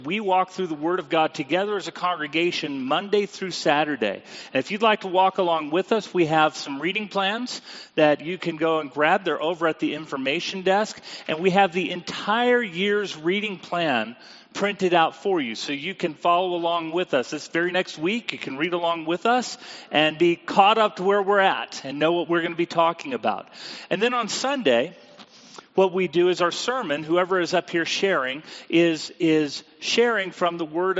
We walk through the Word of God together as a congregation Monday through Saturday. And if you'd like to walk along with us, we have some reading plans that you can go and grab. They're over at the information desk. And we have the entire year's reading plan printed out for you so you can follow along with us. This very next week, you can read along with us and be caught up to where we're at and know what we're going to be talking about. And then on Sunday, what we do is our sermon, whoever is up here sharing, is sharing from the word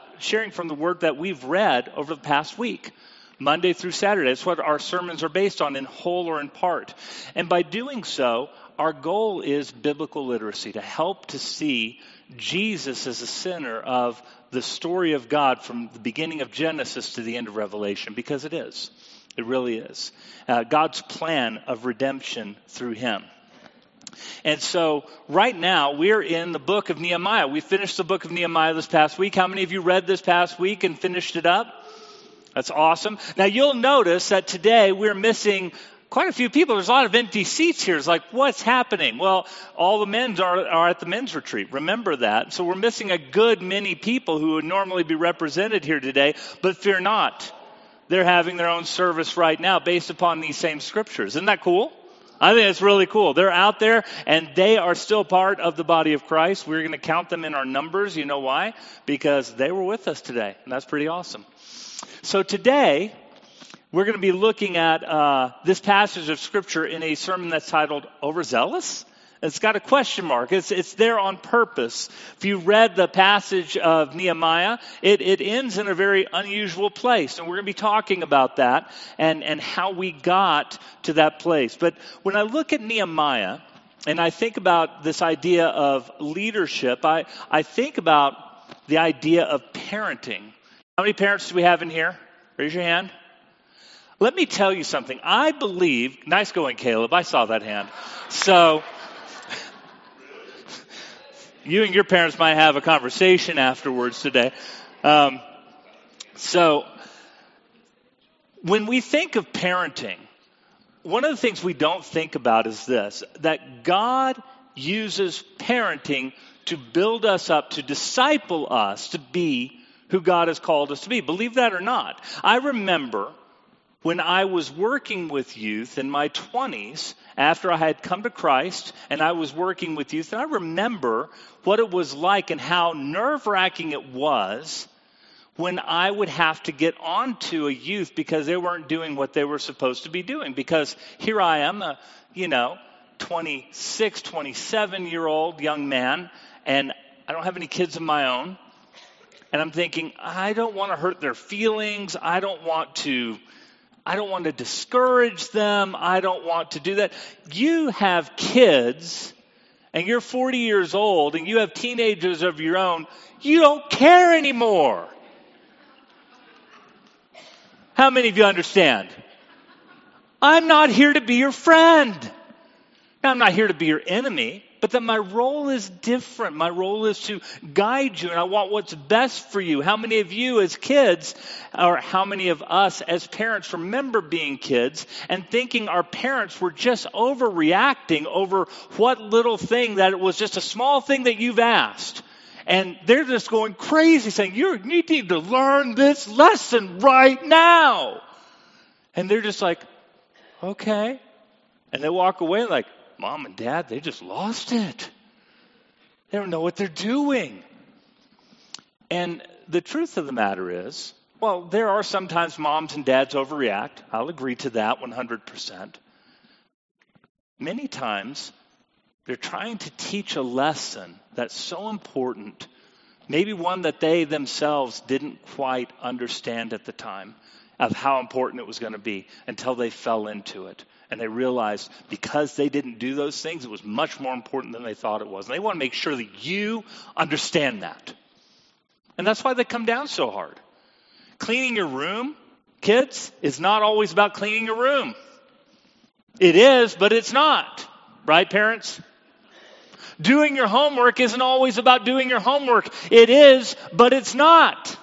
that we've read over the past week, Monday through Saturday. That's what our sermons are based on, in whole or in part. And by doing so, our goal is biblical literacy, to help to see Jesus as the center of the story of God from the beginning of Genesis to the end of Revelation, because it is. It really is. God's plan of redemption through him. And so right now we're in the book of Nehemiah. We finished the book of Nehemiah this past week. How many of you read this past week and finished it up? That's awesome. Now you'll notice that today we're missing quite a few people. There's a lot of empty seats here. It's like, what's happening? Well, all the men are at the men's retreat. Remember that. So we're missing a good many people who would normally be represented here today. But fear not. They're having their own service right now based upon these same scriptures. Isn't that cool? I think it's really cool. They're out there, and they are still part of the body of Christ. We're going to count them in our numbers. You know why? Because they were with us today, and that's pretty awesome. So today, we're going to be looking at this passage of Scripture in a sermon that's titled Overzealous. It's got a question mark. It's there on purpose. If you read the passage of Nehemiah, it ends in a very unusual place. And we're going to be talking about that and how we got to that place. But when I look at Nehemiah and I think about this idea of leadership, I think about the idea of parenting. How many parents do we have in here? Raise your hand. Let me tell you something. I believe, nice going, Caleb. I saw that hand. So you and your parents might have a conversation afterwards today. So when we think of parenting, one of the things we don't think about is this, that God uses parenting to build us up, to disciple us to be who God has called us to be. Believe that or not. I remember when I was working with youth in my 20s, after I had come to Christ and I was working with youth, and I remember what it was like and how nerve-wracking it was when I would have to get onto a youth because they weren't doing what they were supposed to be doing. Because here I am, a 26, 27-year-old young man, and I don't have any kids of my own. And I'm thinking, I don't want to hurt their feelings. I don't want to discourage them. I don't want to do that. You have kids, and you're 40 years old, and you have teenagers of your own. You don't care anymore. How many of you understand? I'm not here to be your friend. Now, I'm not here to be your enemy, but that my role is different. My role is to guide you, and I want what's best for you. How many of you as kids, or how many of us as parents remember being kids and thinking our parents were just overreacting over what little thing, that it was just a small thing that you've asked. And they're just going crazy saying, you need to learn this lesson right now. And they're just like, okay. And they walk away like, Mom and Dad, they just lost it. They don't know what they're doing. And the truth of the matter is, well, there are sometimes moms and dads overreact. I'll agree to that 100%. Many times, they're trying to teach a lesson that's so important, maybe one that they themselves didn't quite understand at the time of how important it was going to be until they fell into it. And they realized because they didn't do those things, it was much more important than they thought it was. And they want to make sure that you understand that. And that's why they come down so hard. Cleaning your room, kids, is not always about cleaning your room. It is, but it's not. Right, parents? Doing your homework isn't always about doing your homework. It is, but it's not.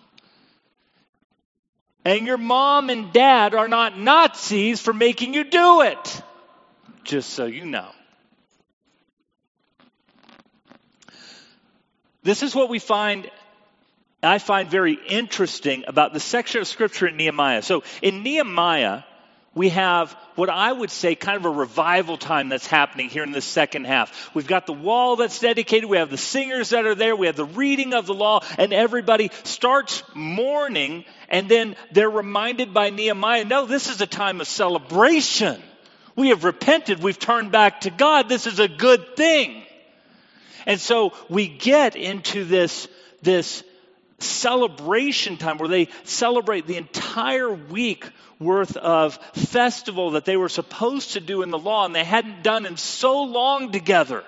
And your mom and dad are not Nazis for making you do it. Just so you know. This is what I find very interesting about the section of Scripture in Nehemiah. So in Nehemiah, we have what I would say kind of a revival time that's happening here in the second half. We've got the wall that's dedicated. We have the singers that are there. We have the reading of the law. And everybody starts mourning. And then they're reminded by Nehemiah, no, this is a time of celebration. We have repented. We've turned back to God. This is a good thing. And so we get into this celebration time where they celebrate the entire week worth of festival that they were supposed to do in the law and they hadn't done in so long together.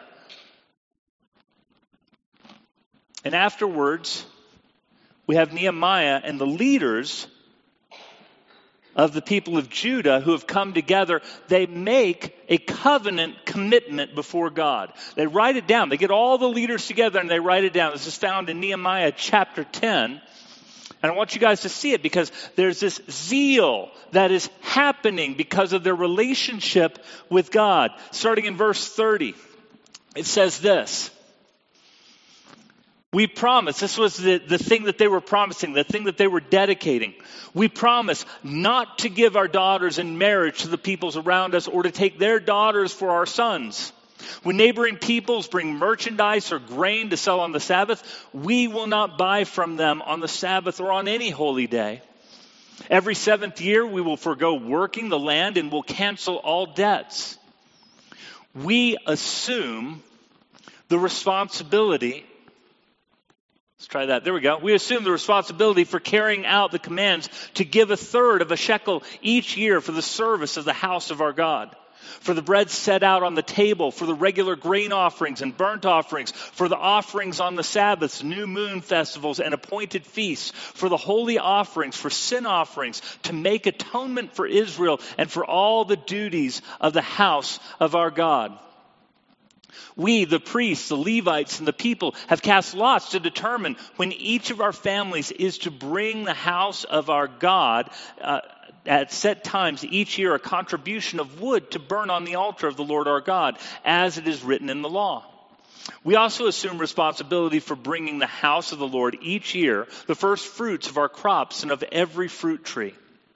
And afterwards, we have Nehemiah and the leaders of the people of Judah who have come together. They make a covenant commitment before God. They write it down. They get all the leaders together and they write it down. This is found in Nehemiah chapter 10. And I want you guys to see it because there's this zeal that is happening because of their relationship with God. Starting in verse 30, it says this. We promise, this was the thing that they were promising, the thing that they were dedicating. We promise not to give our daughters in marriage to the peoples around us or to take their daughters for our sons. When neighboring peoples bring merchandise or grain to sell on the Sabbath, we will not buy from them on the Sabbath or on any holy day. Every seventh year, we will forego working the land and will cancel all debts. We assume the responsibility. Let's try that. There we go. We assume the responsibility for carrying out the commands to give a third of a shekel each year for the service of the house of our God. For the bread set out on the table, for the regular grain offerings and burnt offerings, for the offerings on the Sabbaths, new moon festivals, and appointed feasts, for the holy offerings, for sin offerings, to make atonement for Israel, and for all the duties of the house of our God. We, the priests, the Levites, and the people have cast lots to determine when each of our families is to bring the house of our God at set times each year a contribution of wood to burn on the altar of the Lord our God, as it is written in the law. We also assume responsibility for bringing the house of the Lord each year the first fruits of our crops and of every fruit tree.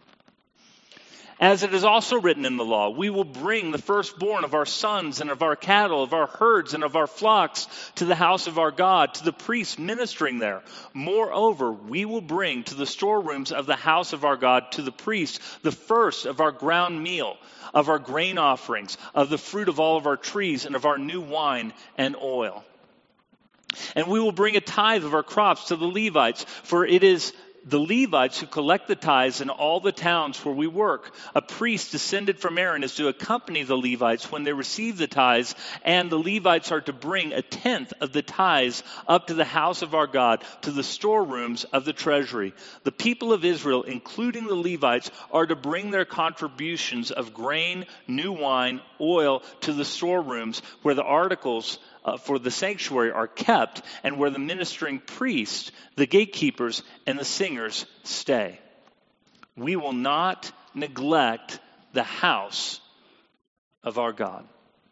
As it is also written in the law, we will bring the firstborn of our sons and of our cattle, of our herds and of our flocks to the house of our God, to the priests ministering there. Moreover, we will bring to the storerooms of the house of our God, to the priests, the first of our ground meal, of our grain offerings, of the fruit of all of our trees, and of our new wine and oil. And we will bring a tithe of our crops to the Levites, for it is the Levites who collect the tithes in all the towns where we work. A priest descended from Aaron is to accompany the Levites when they receive the tithes, and the Levites are to bring a tenth of the tithes up to the house of our God, to the storerooms of the treasury. The people of Israel, including the Levites, are to bring their contributions of grain, new wine, oil to the storerooms where the articles for the sanctuary are kept, and where the ministering priests, the gatekeepers, and the singers stay. We will not neglect the house of our God.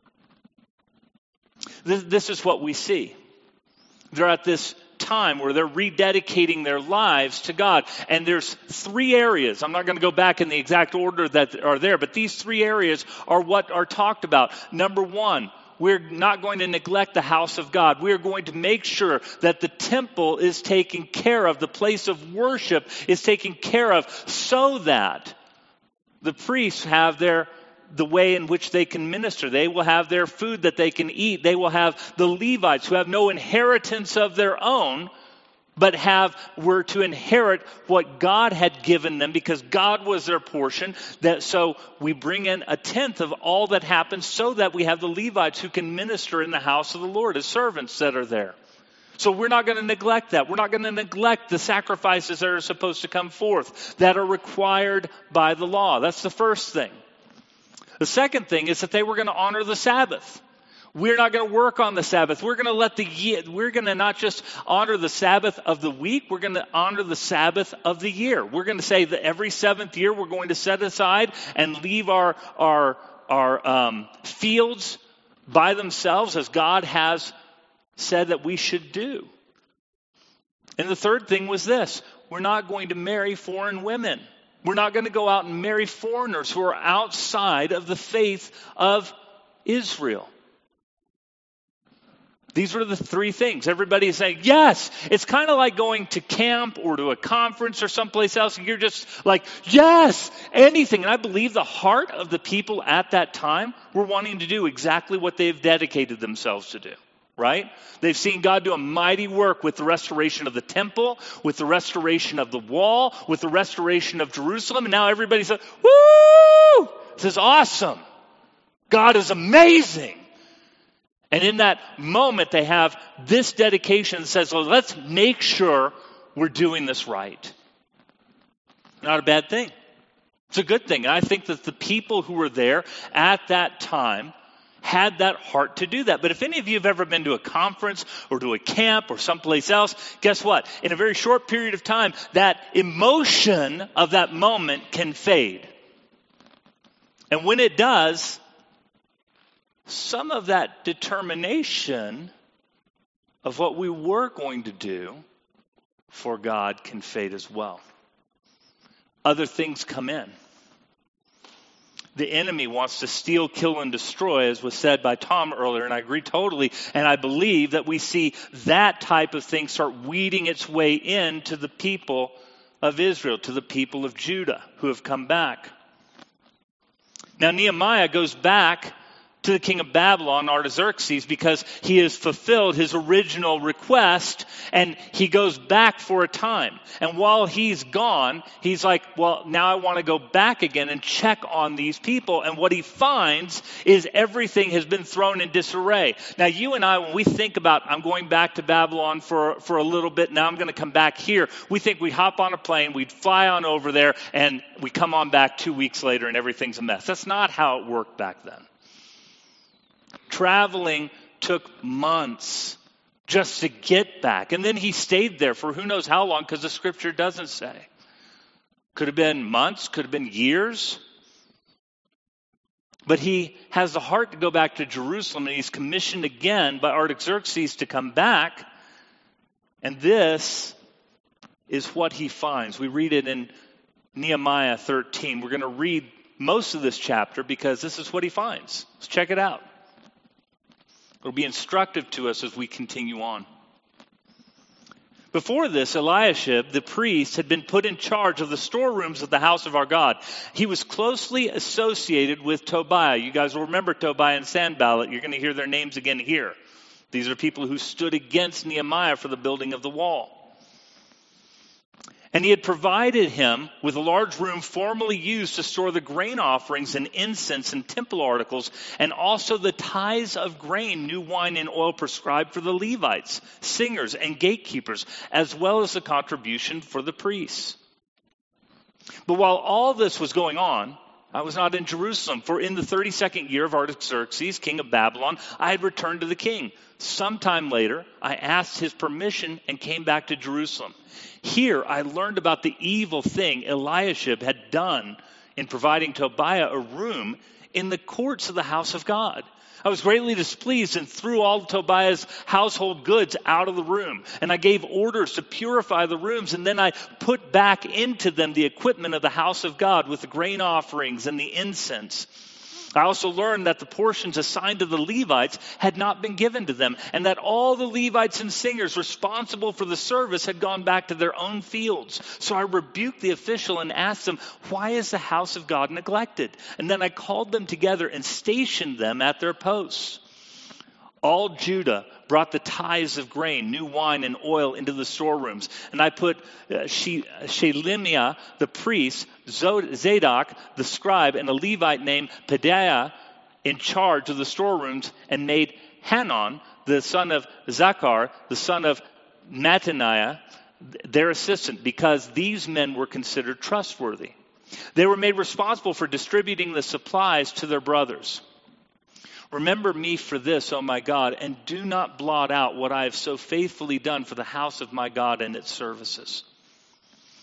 This is what we see. They're at this time where they're rededicating their lives to God. And there's three areas. I'm not going to go back in the exact order that are there, but these three areas are what are talked about. Number one, we're not going to neglect the house of God. We are going to make sure that the temple is taken care of, the place of worship is taken care of, so that the priests have the way in which they can minister. They will have their food that they can eat. They will have the Levites who have no inheritance of their own, but were to inherit what God had given them because God was their portion. So we bring in a tenth of all that happens so that we have the Levites who can minister in the house of the Lord as servants that are there. So we're not going to neglect that. We're not going to neglect the sacrifices that are supposed to come forth that are required by the law. That's the first thing. The second thing is that they were going to honor the Sabbath. We're not going to work on the Sabbath. We're going to not just honor the Sabbath of the week. We're going to honor the Sabbath of the year. We're going to say that every seventh year we're going to set aside and leave our fields by themselves as God has said that we should do. And the third thing was this: we're not going to marry foreign women. We're not going to go out and marry foreigners who are outside of the faith of Israel. These were the three things. Everybody is saying, yes. It's kind of like going to camp or to a conference or someplace else. And you're just like, yes, anything. And I believe the heart of the people at that time were wanting to do exactly what they've dedicated themselves to do. Right? They've seen God do a mighty work with the restoration of the temple, with the restoration of the wall, with the restoration of Jerusalem. And now everybody says, woo! This is awesome. God is amazing. And in that moment, they have this dedication that says, well, let's make sure we're doing this right. Not a bad thing. It's a good thing. And I think that the people who were there at that time had that heart to do that. But if any of you have ever been to a conference or to a camp or someplace else, guess what? In a very short period of time, that emotion of that moment can fade. And when it does, some of that determination of what we were going to do for God can fade as well. Other things come in. The enemy wants to steal, kill, and destroy, as was said by Tom earlier, and I agree totally. And I believe that we see that type of thing start weeding its way into the people of Israel, to the people of Judah who have come back. Now Nehemiah goes back to the king of Babylon, Artaxerxes, because he has fulfilled his original request, and he goes back for a time. And while he's gone, he's like, well, now I want to go back again and check on these people. And what he finds is everything has been thrown in disarray. Now, you and I, when we think about, I'm going back to Babylon for a little bit, now I'm going to come back here, we think we hop on a plane, we'd fly on over there, and we come on back 2 weeks later and everything's a mess. That's not how it worked back then. Traveling took months just to get back. And then he stayed there for who knows how long, because the scripture doesn't say. Could have been months, could have been years. But he has the heart to go back to Jerusalem, and he's commissioned again by Artaxerxes to come back. And this is what he finds. We read it in Nehemiah 13. We're going to read most of this chapter because this is what he finds. Let's check it out. It'll be instructive to us as we continue on. Before this, Eliashib, the priest, had been put in charge of the storerooms of the house of our God. He was closely associated with Tobiah. You guys will remember Tobiah and Sanballat. You're going to hear their names again here. These are people who stood against Nehemiah for the building of the wall. And he had provided him with a large room formerly used to store the grain offerings and incense and temple articles, and also the tithes of grain, new wine, and oil prescribed for the Levites, singers, and gatekeepers, as well as the contribution for the priests. But while all this was going on, I was not in Jerusalem, for in the 32nd year of Artaxerxes, king of Babylon, I had returned to the king. Sometime later, I asked his permission and came back to Jerusalem. Here, I learned about the evil thing Eliashib had done in providing Tobiah a room in the courts of the house of God. I was greatly displeased and threw all Tobiah's household goods out of the room. And I gave orders to purify the rooms, and then I put back into them the equipment of the house of God with the grain offerings and the incense. I also learned that the portions assigned to the Levites had not been given to them, and that all the Levites and singers responsible for the service had gone back to their own fields. So I rebuked the official and asked them, why is the house of God neglected? And then I called them together and stationed them at their posts. All Judah brought the tithes of grain, new wine, and oil into the storerooms. And I put Shelemiah the priest, Zadok the scribe, and a Levite named Pedaiah in charge of the storerooms, and made Hanan, the son of Zachar, the son of Mattaniah, their assistant, because these men were considered trustworthy. They were made responsible for distributing the supplies to their brothers. Remember me for this, O my God, and do not blot out what I have so faithfully done for the house of my God and its services.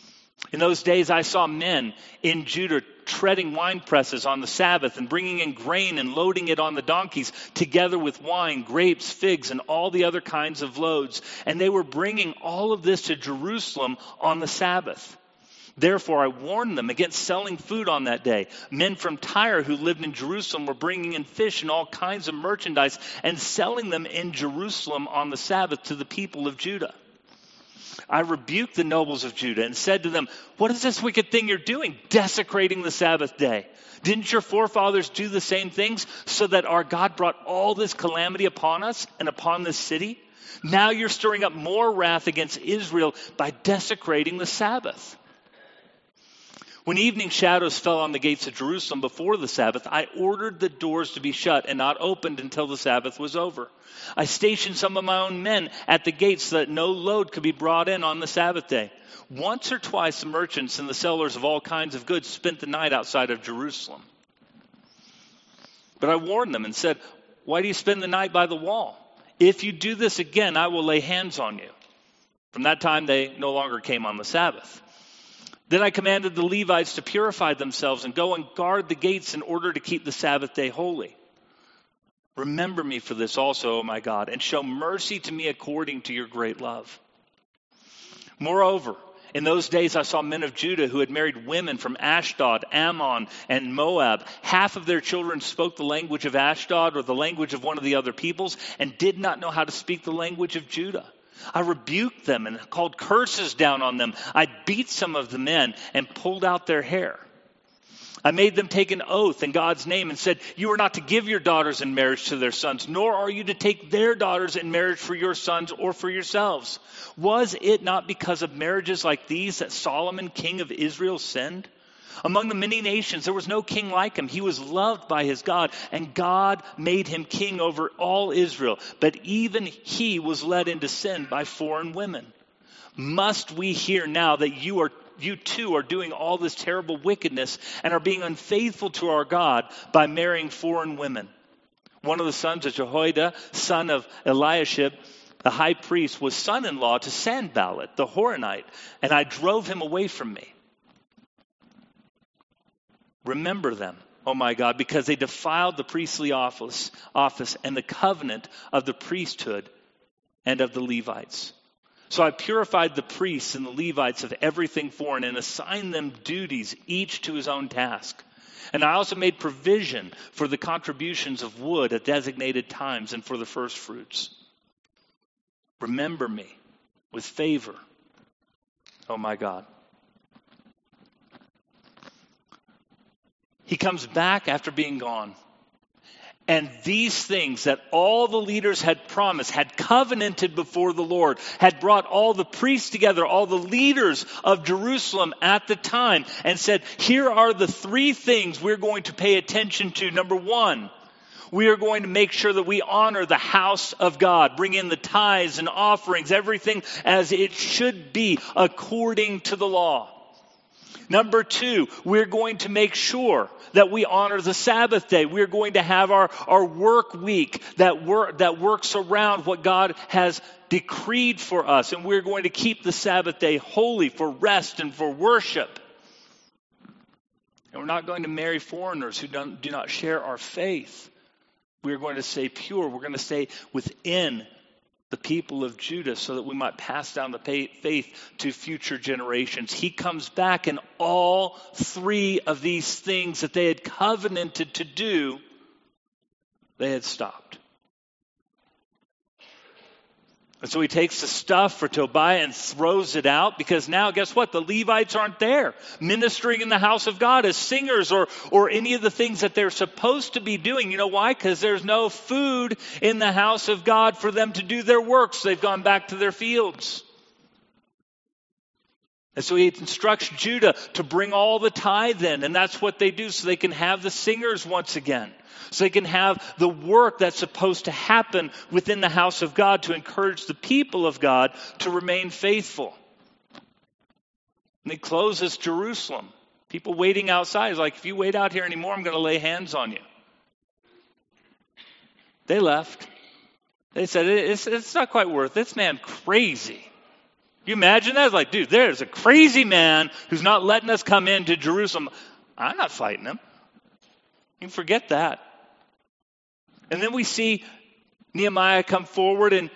In those days I saw men in Judah treading wine presses on the Sabbath and bringing in grain and loading it on the donkeys, together with wine, grapes, figs, and all the other kinds of loads. And they were bringing all of this to Jerusalem on the Sabbath. Therefore I warned them against selling food on that day. Men from Tyre who lived in Jerusalem were bringing in fish and all kinds of merchandise and selling them in Jerusalem on the Sabbath to the people of Judah. I rebuked the nobles of Judah and said to them, "What is this wicked thing you're doing, desecrating the Sabbath day? Didn't your forefathers do the same things so that our God brought all this calamity upon us and upon this city? Now you're stirring up more wrath against Israel by desecrating the Sabbath." When evening shadows fell on the gates of Jerusalem before the Sabbath, I ordered the doors to be shut and not opened until the Sabbath was over. I stationed some of my own men at the gates so that no load could be brought in on the Sabbath day. Once or twice the merchants and the sellers of all kinds of goods spent the night outside of Jerusalem. But I warned them and said, "Why do you spend the night by the wall? If you do this again, I will lay hands on you." From that time they no longer came on the Sabbath. Then I commanded the Levites to purify themselves and go and guard the gates in order to keep the Sabbath day holy. Remember me for this also, O my God, and show mercy to me according to your great love. Moreover, in those days I saw men of Judah who had married women from Ashdod, Ammon, and Moab. Half of their children spoke the language of Ashdod or the language of one of the other peoples and did not know how to speak the language of Judah. I rebuked them and called curses down on them. I beat some of the men and pulled out their hair. I made them take an oath in God's name and said, "You are not to give your daughters in marriage to their sons, nor are you to take their daughters in marriage for your sons or for yourselves." Was it not because of marriages like these that Solomon, king of Israel, sinned? Among the many nations, there was no king like him. He was loved by his God, and God made him king over all Israel. But even he was led into sin by foreign women. Must we hear now that you too are doing all this terrible wickedness and are being unfaithful to our God by marrying foreign women? One of the sons of Jehoiada, son of Eliashib, the high priest, was son-in-law to Sanballat, the Horonite, and I drove him away from me. Remember them, O my God, because they defiled the priestly office and the covenant of the priesthood and of the Levites. So I purified the priests and the Levites of everything foreign and assigned them duties, each to his own task. And I also made provision for the contributions of wood at designated times and for the first fruits. Remember me with favor, O my God. He comes back after being gone. And these things that all the leaders had promised, had covenanted before the Lord, had brought all the priests together, all the leaders of Jerusalem at the time, and said, here are the three things we're going to pay attention to. Number one, we are going to make sure that we honor the house of God, bring in the tithes and offerings, everything as it should be according to the law. Number two, we're going to make sure that we honor the Sabbath day. We're going to have our work week that works around what God has decreed for us. And we're going to keep the Sabbath day holy for rest and for worship. And we're not going to marry foreigners who do not share our faith. We're going to stay pure. We're going to stay within the people of Judah so that we might pass down the faith to future generations. He comes back and all three of these things that they had covenanted to do, they had stopped. And so he takes the stuff for Tobiah and throws it out because now, guess what? The Levites aren't there ministering in the house of God as singers or any of the things that they're supposed to be doing. You know why? Because there's no food in the house of God for them to do their work. So they've gone back to their fields. And so he instructs Judah to bring all the tithe in. And that's what they do so they can have the singers once again. So they can have the work that's supposed to happen within the house of God to encourage the people of God to remain faithful. And he closes Jerusalem. People waiting outside. He's like, if you wait out here anymore, I'm going to lay hands on you. They left. They said, it's not quite worth it. This man crazy. You imagine that? It's like, dude, there's a crazy man who's not letting us come into Jerusalem. I'm not fighting him. You can forget that. And then we see Nehemiah come forward, and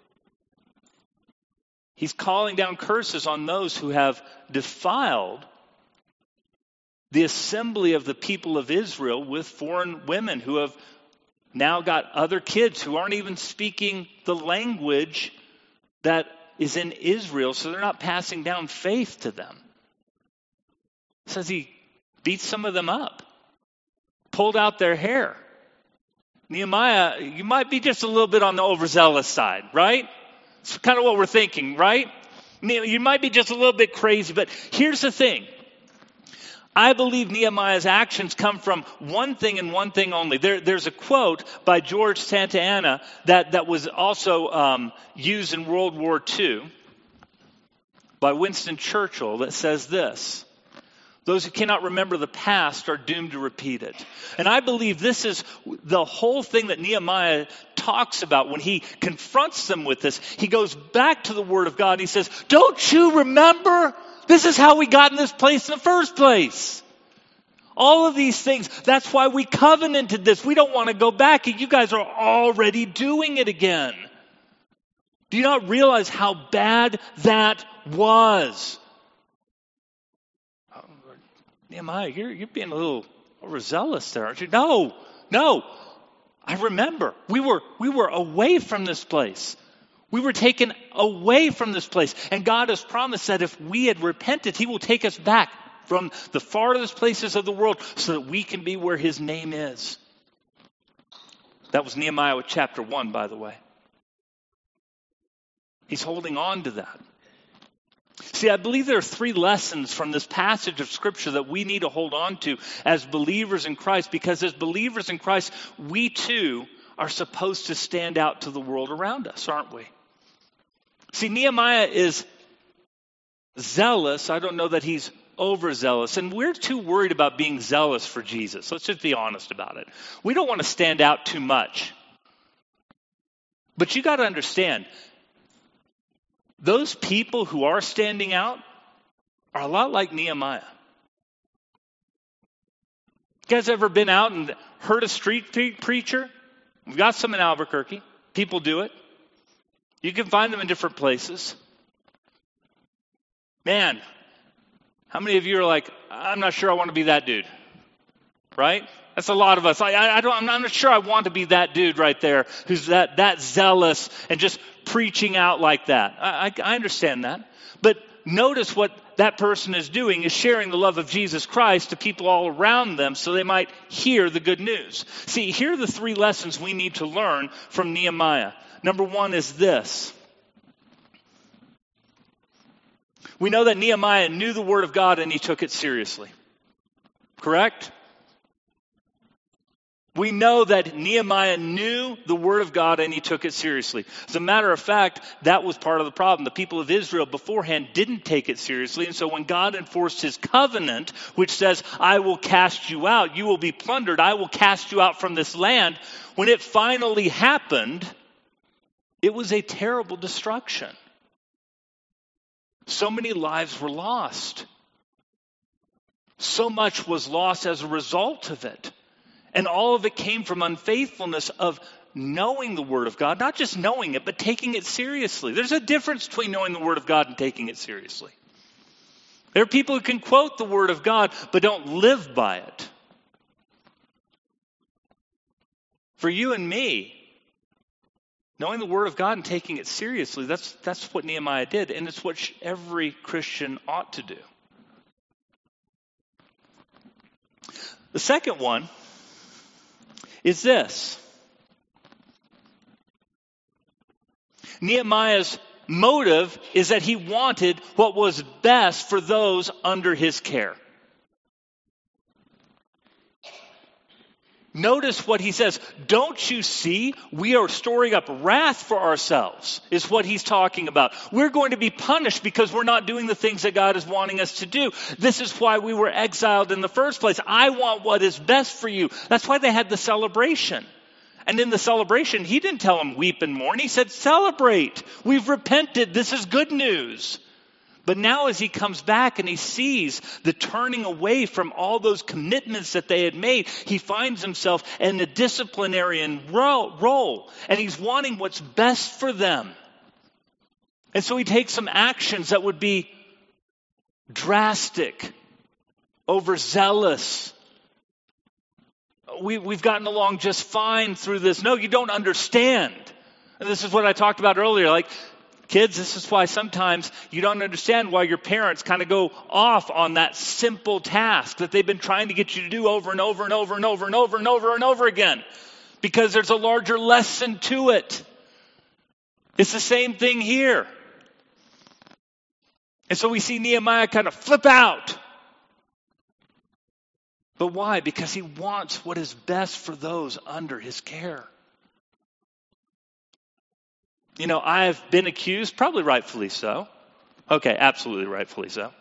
he's calling down curses on those who have defiled the assembly of the people of Israel with foreign women who have now got other kids who aren't even speaking the language that is in Israel, so they're not passing down faith to them. It says he beat some of them up, pulled out their hair. Nehemiah, you might be just a little bit on the overzealous side, right? It's kind of what we're thinking, right? You might be just a little bit crazy, but here's the thing. I believe Nehemiah's actions come from one thing and one thing only. There's a quote by George Santa Anna that was also used in World War II by Winston Churchill that says this: those who cannot remember the past are doomed to repeat it. And I believe this is the whole thing that Nehemiah talks about when he confronts them with this. He goes back to the Word of God and he says, don't you remember? This is how we got in this place in the first place. All of these things, that's why we covenanted this. We don't want to go back. You guys are already doing it again. Do you not realize how bad that was? Nehemiah, you're being a little overzealous there, aren't you? No. I remember. We were away from this place. We were taken away from this place. And God has promised that if we had repented, He will take us back from the farthest places of the world so that we can be where His name is. That was Nehemiah with chapter 1, by the way. He's holding on to that. See, I believe there are 3 lessons from this passage of Scripture that we need to hold on to as believers in Christ, because as believers in Christ, we too are supposed to stand out to the world around us, aren't we? See, Nehemiah is zealous. I don't know that he's overzealous. And we're too worried about being zealous for Jesus. Let's just be honest about it. We don't want to stand out too much. But you got to understand, those people who are standing out are a lot like Nehemiah. You guys ever been out and heard a street preacher? We've got some in Albuquerque. People do it. You can find them in different places. Man, how many of you are like, I'm not sure I want to be that dude? Right? That's a lot of us. I'm not sure I want to be that dude right there who's that zealous and just preaching out like that. I understand that. But notice what that person is doing is sharing the love of Jesus Christ to people all around them so they might hear the good news. See, here are the 3 lessons we need to learn from Nehemiah. Number 1 is this. We know that Nehemiah knew the Word of God and he took it seriously. Correct? We know that Nehemiah knew the Word of God and he took it seriously. As a matter of fact, that was part of the problem. The people of Israel beforehand didn't take it seriously. And so when God enforced His covenant, which says, I will cast you out, you will be plundered, I will cast you out from this land, when it finally happened, it was a terrible destruction. So many lives were lost. So much was lost as a result of it. And all of it came from unfaithfulness of knowing the Word of God. Not just knowing it, but taking it seriously. There's a difference between knowing the Word of God and taking it seriously. There are people who can quote the Word of God, but don't live by it. For you and me, knowing the Word of God and taking it seriously, that's what Nehemiah did. And it's what every Christian ought to do. The second one is this. Nehemiah's motive is that he wanted what was best for those under his care. Notice what he says. Don't you see? We are storing up wrath for ourselves, is what he's talking about. We're going to be punished because we're not doing the things that God is wanting us to do. This is why we were exiled in the first place. I want what is best for you. That's why they had the celebration. And in the celebration, he didn't tell them weep and mourn. He said, celebrate. We've repented. This is good news. But now as he comes back and he sees the turning away from all those commitments that they had made, he finds himself in a disciplinarian role. And he's wanting what's best for them. And so he takes some actions that would be drastic, overzealous. We've gotten along just fine through this. No, you don't understand. And this is what I talked about earlier. Like, kids, this is why sometimes you don't understand why your parents kind of go off on that simple task that they've been trying to get you to do over and over and over and over and over and over and over again. Because there's a larger lesson to it. It's the same thing here. And so we see Nehemiah kind of flip out. But why? Because he wants what is best for those under his care. You know, I've been accused, probably rightfully so. Okay, absolutely rightfully so.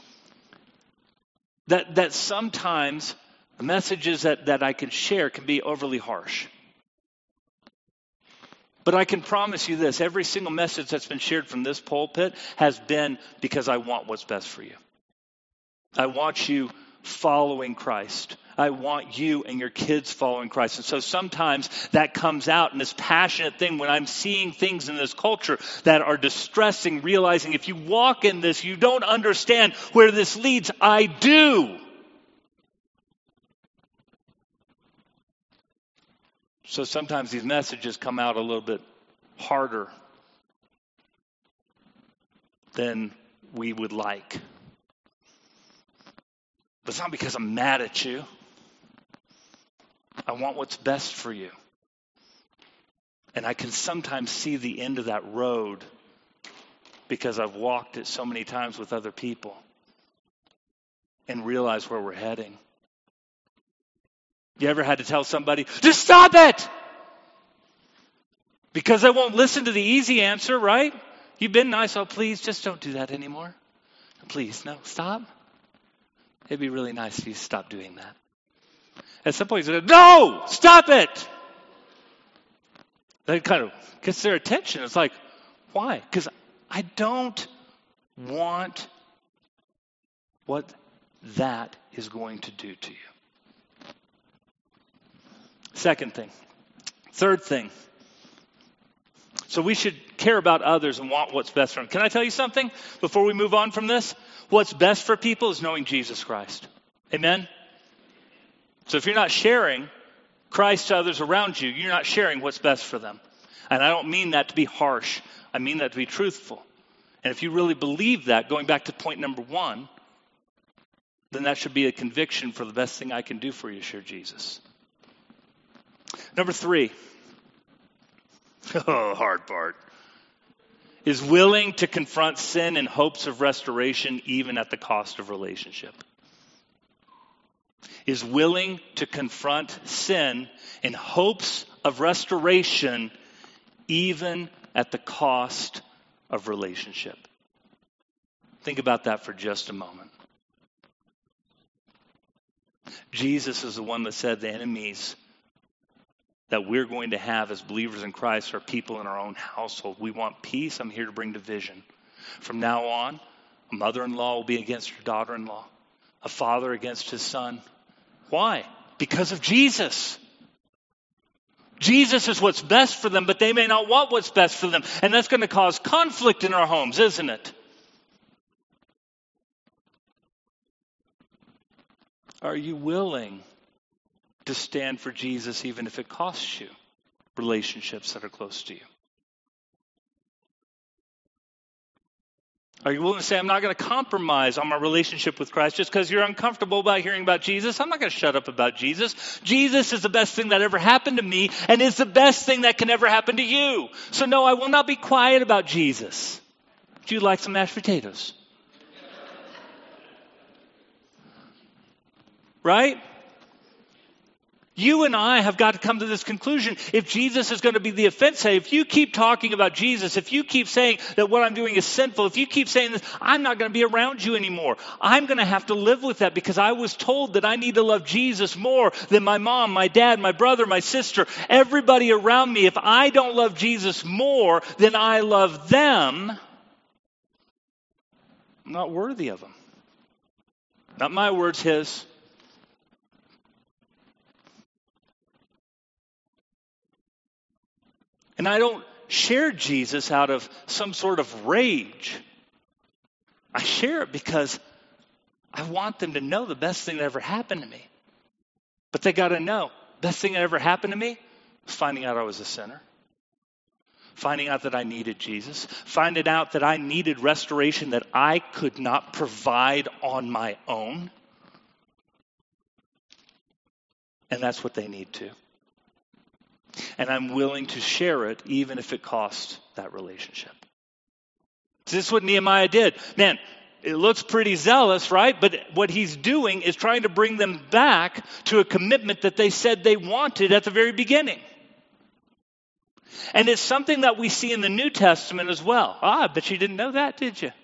That sometimes the messages that I can share can be overly harsh. But I can promise you this, every single message that's been shared from this pulpit has been because I want what's best for you. I want you following Christ. I want you and your kids following Christ. And so sometimes that comes out in this passionate thing when I'm seeing things in this culture that are distressing, realizing if you walk in this, you don't understand where this leads. I do. So sometimes these messages come out a little bit harder than we would like. But it's not because I'm mad at you. I want what's best for you. And I can sometimes see the end of that road because I've walked it so many times with other people and realize where we're heading. You ever had to tell somebody, just stop it? Because they won't listen to the easy answer, right? You've been nice. Oh, please, just don't do that anymore. Please, no, stop. It'd be really nice if you stop doing that. At some point, you say, no, stop it. That kind of gets their attention. It's like, why? Because I don't want what that is going to do to you. Second thing. Third thing. So we should care about others and want what's best for them. Can I tell you something before we move on from this? What's best for people is knowing Jesus Christ. Amen? So if you're not sharing Christ to others around you, you're not sharing what's best for them. And I don't mean that to be harsh. I mean that to be truthful. And if you really believe that, going back to point number 1, then that should be a conviction for the best thing I can do for you, share Jesus. Number 3, hard part, is willing to confront sin in hopes of restoration even at the cost of relationship. Is willing to confront sin in hopes of restoration even at the cost of relationship. Think about that for just a moment. Jesus is the one that said the enemies that we're going to have as believers in Christ are people in our own household. We want peace. I'm here to bring division. From now on, a mother-in-law will be against her daughter-in-law. A father against his son. Why? Because of Jesus. Jesus is what's best for them, but they may not want what's best for them. And that's going to cause conflict in our homes, isn't it? Are you willing to stand for Jesus even if it costs you relationships that are close to you? Are you willing to say, I'm not going to compromise on my relationship with Christ just because you're uncomfortable about hearing about Jesus? I'm not going to shut up about Jesus. Jesus is the best thing that ever happened to me and is the best thing that can ever happen to you. So no, I will not be quiet about Jesus. Would you like some mashed potatoes? Right? You and I have got to come to this conclusion. If Jesus is going to be the offense, if you keep talking about Jesus, if you keep saying that what I'm doing is sinful, if you keep saying this, I'm not going to be around you anymore. I'm going to have to live with that because I was told that I need to love Jesus more than my mom, my dad, my brother, my sister, everybody around me. If I don't love Jesus more than I love them, I'm not worthy of him. Not my words, his. And I don't share Jesus out of some sort of rage. I share it because I want them to know the best thing that ever happened to me. But they got to know, best thing that ever happened to me was finding out I was a sinner. Finding out that I needed Jesus. Finding out that I needed restoration that I could not provide on my own. And that's what they need too. And I'm willing to share it even if it costs that relationship. This is what Nehemiah did. Man, it looks pretty zealous, right? But what he's doing is trying to bring them back to a commitment that they said they wanted at the very beginning. And it's something that we see in the New Testament as well. I bet you didn't know that, did you?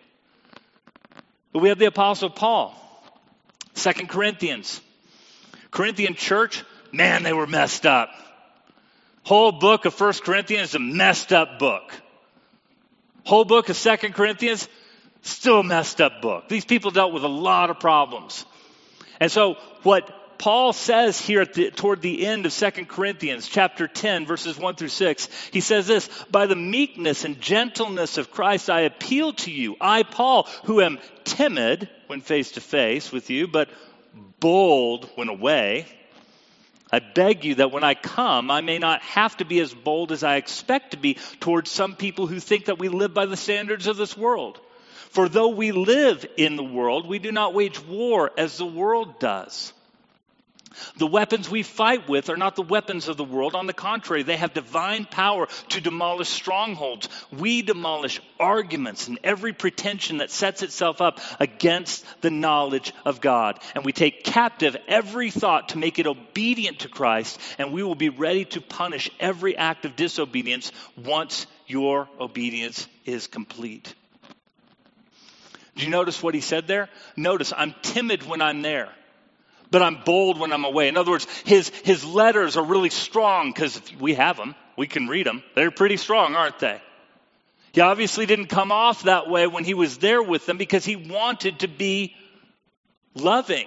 But we have the Apostle Paul. 2 Corinthians. Corinthian church, man, they were messed up. Whole book of 1 Corinthians is a messed up book. Whole book of 2 Corinthians, still a messed up book. These people dealt with a lot of problems. And so what Paul says here toward the end of 2 Corinthians chapter 10, verses 1 through 6, he says this, by the meekness and gentleness of Christ, I appeal to you, I, Paul, who am timid when face to face with you, but bold when away. I beg you that when I come, I may not have to be as bold as I expect to be towards some people who think that we live by the standards of this world. For though we live in the world, we do not wage war as the world does. The weapons we fight with are not the weapons of the world. On the contrary, they have divine power to demolish strongholds. We demolish arguments and every pretension that sets itself up against the knowledge of God. And we take captive every thought to make it obedient to Christ, and we will be ready to punish every act of disobedience once your obedience is complete. Did you notice what he said there? Notice, I'm timid when I'm there, but I'm bold when I'm away. In other words, his letters are really strong because we have them. We can read them. They're pretty strong, aren't they? He obviously didn't come off that way when he was there with them because he wanted to be loving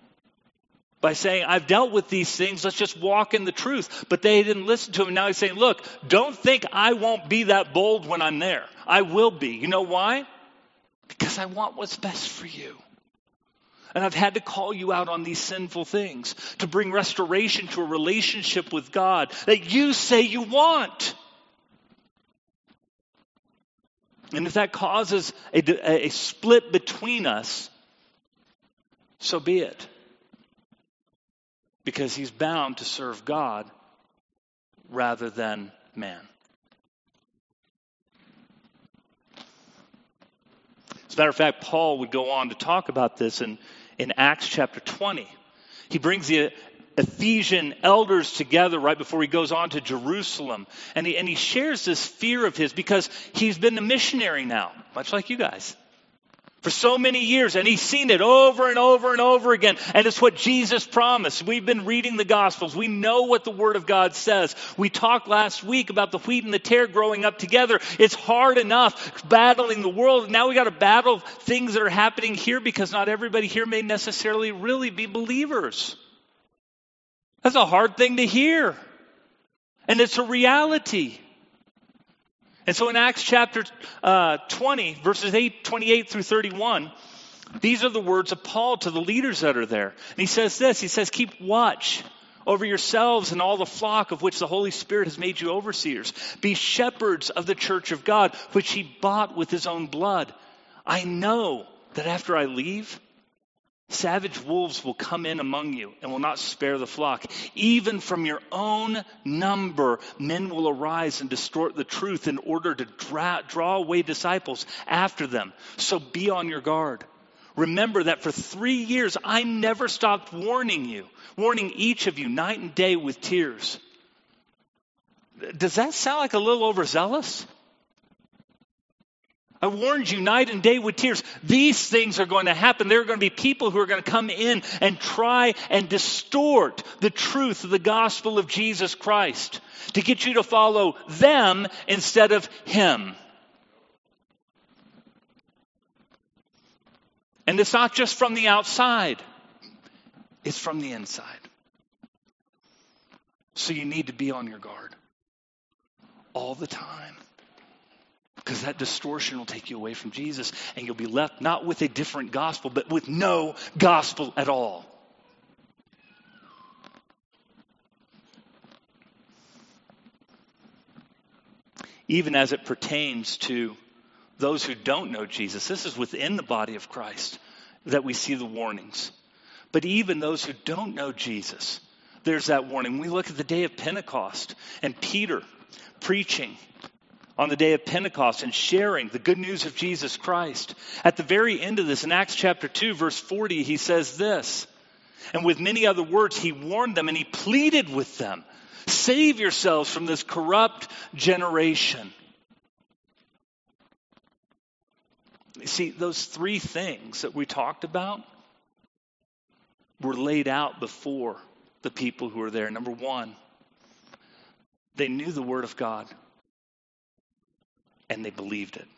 by saying, I've dealt with these things. Let's just walk in the truth. But they didn't listen to him. Now he's saying, look, don't think I won't be that bold when I'm there. I will be. You know why? Because I want what's best for you. And I've had to call you out on these sinful things to bring restoration to a relationship with God that you say you want. And if that causes a split between us, so be it. Because he's bound to serve God rather than man. As a matter of fact, Paul would go on to talk about this in Acts chapter 20. He brings the Ephesian elders together right before he goes on to Jerusalem. And he shares this fear of his because he's been a missionary now, much like you guys, for so many years. And he's seen it over and over and over again. And it's what Jesus promised. We've been reading the Gospels. We know what the Word of God says. We talked last week about the wheat and the tare growing up together. It's hard enough battling the world. Now we got to battle things that are happening here because not everybody here may necessarily really be believers. That's a hard thing to hear. And it's a reality. And so in Acts chapter 20, verses 28 through 31, these are the words of Paul to the leaders that are there. And he says this, he says, keep watch over yourselves and all the flock of which the Holy Spirit has made you overseers. Be shepherds of the church of God, which he bought with his own blood. I know that after I leave, savage wolves will come in among you and will not spare the flock. Even from your own number, men will arise and distort the truth in order to draw away disciples after them. So be on your guard. Remember that for 3 years, I never stopped warning you, warning each of you night and day with tears. Does that sound like a little overzealous? I warned you night and day with tears. These things are going to happen. There are going to be people who are going to come in and try and distort the truth of the gospel of Jesus Christ to get you to follow them instead of him. And it's not just from the outside. It's from the inside. So you need to be on your guard all the time. Because that distortion will take you away from Jesus, and you'll be left not with a different gospel, but with no gospel at all. Even as it pertains to those who don't know Jesus, this is within the body of Christ that we see the warnings. But even those who don't know Jesus, there's that warning. We look at the day of Pentecost and Peter preaching on the day of Pentecost and sharing the good news of Jesus Christ. At the very end of this, in Acts chapter 2, verse 40, he says this, and with many other words, he warned them and he pleaded with them, save yourselves from this corrupt generation. See, those three things that we talked about were laid out before the people who were there. Number one, they knew the Word of God and they believed it.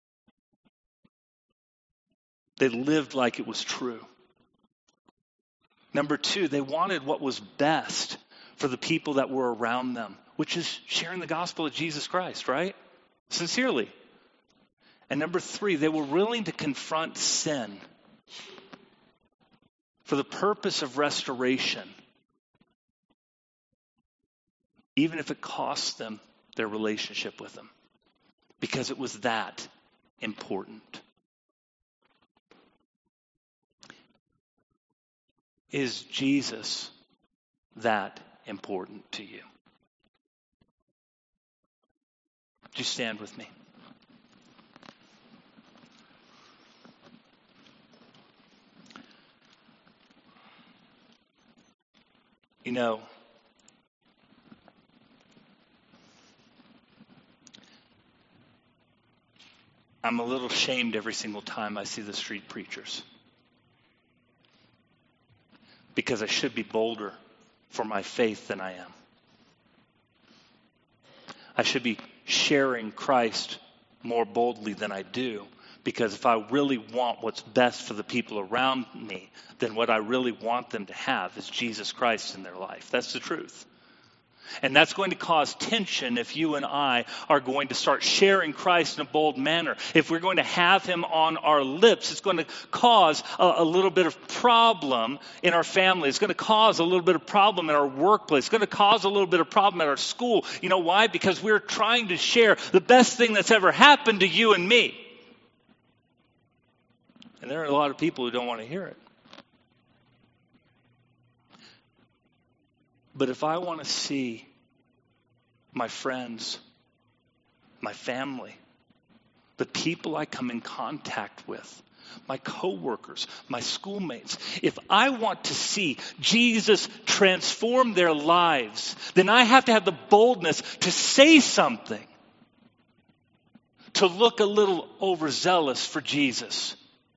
They lived like it was true. Number two, they wanted what was best for the people that were around them, which is sharing the gospel of Jesus Christ, right? Sincerely. And number three, they were willing to confront sin for the purpose of restoration, even if it cost them their relationship with him, because it was that important. Is Jesus that important to you? Would you stand with me? You know, I'm a little shamed every single time I see the street preachers, because I should be bolder for my faith than I am. I should be sharing Christ more boldly than I do, because if I really want what's best for the people around me, then what I really want them to have is Jesus Christ in their life. That's the truth. And that's going to cause tension if you and I are going to start sharing Christ in a bold manner. If we're going to have him on our lips, it's going to cause a little bit of problem in our family. It's going to cause a little bit of problem in our workplace. It's going to cause a little bit of problem at our school. You know why? Because we're trying to share the best thing that's ever happened to you and me. And there are a lot of people who don't want to hear it. But if I want to see my friends, my family, the people I come in contact with, my coworkers, my schoolmates, if I want to see Jesus transform their lives, then I have to have the boldness to say something, to look a little overzealous for Jesus.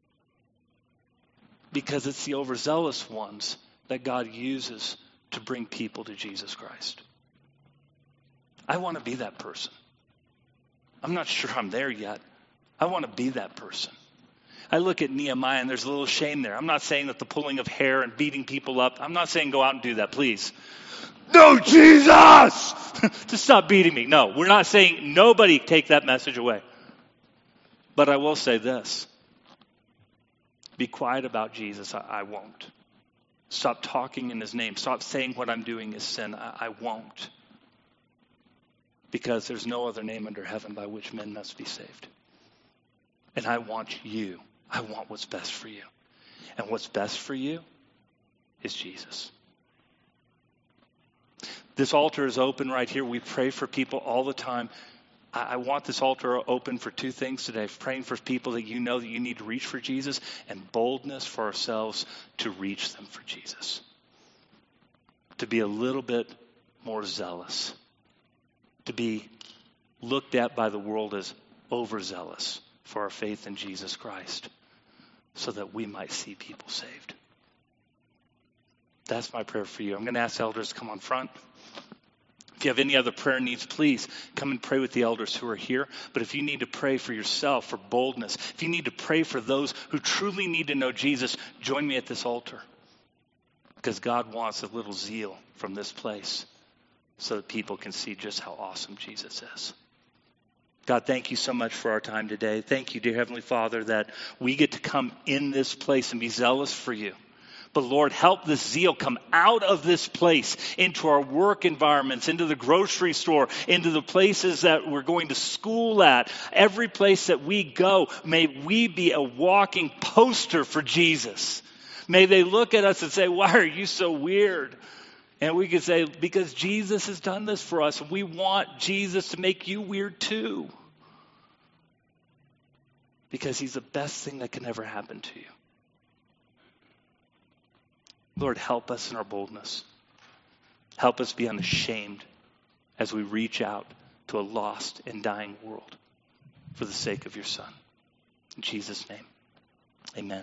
Because it's the overzealous ones that God uses to bring people to Jesus Christ. I want to be that person. I'm not sure I'm there yet. I want to be that person. I look at Nehemiah and there's a little shame there. I'm not saying that the pulling of hair and beating people up, I'm not saying go out and do that, please. No, Jesus! To stop beating me. No, we're not saying nobody take that message away. But I will say this. Be quiet about Jesus. I won't. Stop talking in his name. Stop saying what I'm doing is sin. I won't. Because there's no other name under heaven by which men must be saved. And I want you. I want what's best for you. And what's best for you is Jesus. This altar is open right here. We pray for people all the time. I want this altar open for two things today. Praying for people that you know that you need to reach for Jesus, and boldness for ourselves to reach them for Jesus. To be a little bit more zealous. To be looked at by the world as overzealous for our faith in Jesus Christ, so that we might see people saved. That's my prayer for you. I'm going to ask elders to come on front. If you have any other prayer needs, please come and pray with the elders who are here. But if you need to pray for yourself, for boldness, if you need to pray for those who truly need to know Jesus, join me at this altar. Because God wants a little zeal from this place so that people can see just how awesome Jesus is. God, thank you so much for our time today. Thank you, dear Heavenly Father, that we get to come in this place and be zealous for you. But Lord, help this zeal come out of this place into our work environments, into the grocery store, into the places that we're going to school at. Every place that we go, may we be a walking poster for Jesus. May they look at us and say, why are you so weird? And we can say, because Jesus has done this for us. We want Jesus to make you weird too. Because he's the best thing that can ever happen to you. Lord, help us in our boldness. Help us be unashamed as we reach out to a lost and dying world for the sake of your Son. In Jesus' name, amen.